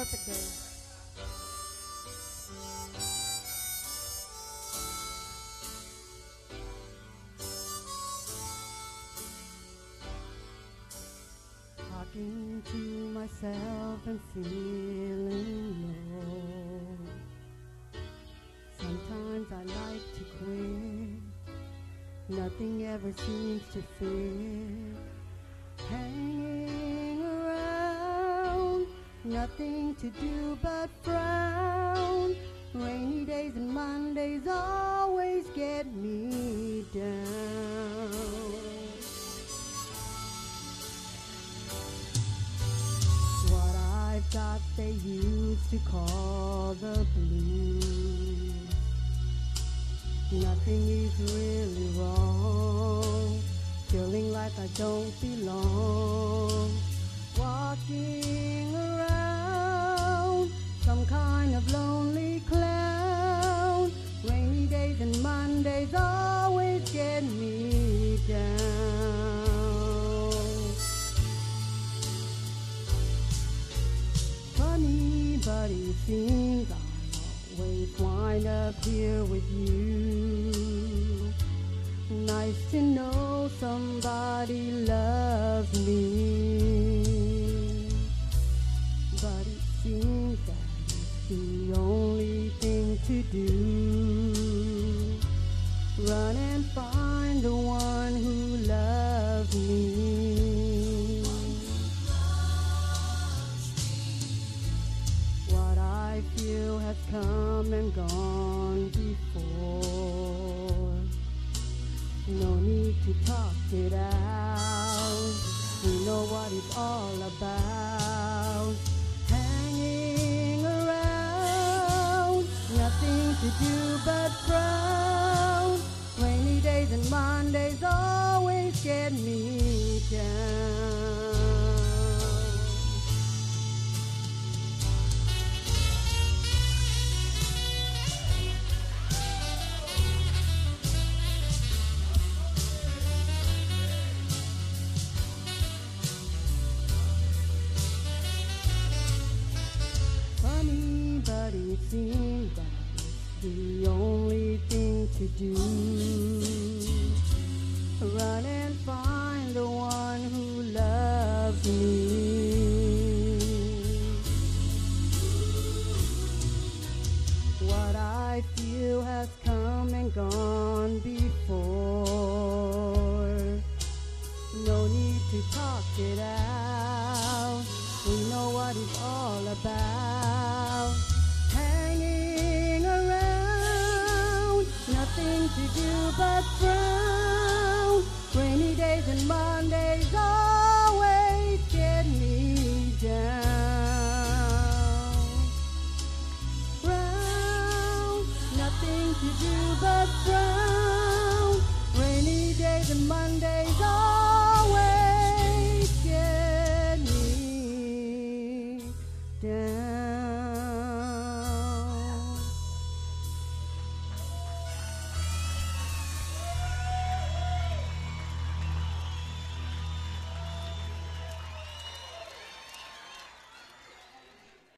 perfect day. Talking to myself and feeling low. Sometimes I like to quit. Nothing ever seems to fit. Hanging around, nothing to do but frown. Rainy days and Mondays always get me down. What I've got they used to call the blues. Nothing is really wrong, feeling like I don't belong. Walking around, some kind of lonely clown. Rainy days and Mondays always get me down. Funny, but it seems I always wind up here with you. Nice to know somebody loves me, but it seems that it's the only thing to do. Run and find the one who loves me. What I feel has come and gone before. No need to talk it out. We know what it's all about. Hanging around, nothing to do but frown. Rainy days and Mondays always get me down. But it seems that it's the only thing to do. Run and find the one who loves me. What I feel has come and gone before. No need to talk it out. We know what it's all about. Hanging around, nothing to do but frown. Rainy days and Mondays always get me down. Round, nothing to do